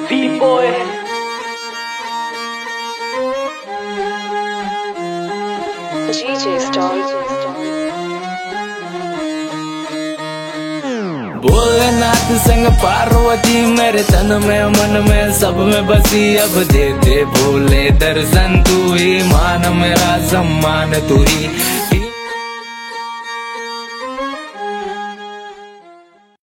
B-boy. GJ Star. Bholenath संग पार्वती मेरे तन में मन में सब में बसी। अब दे दे भोले दर्शन, तू ही मान मेरा सम्मान, तू ही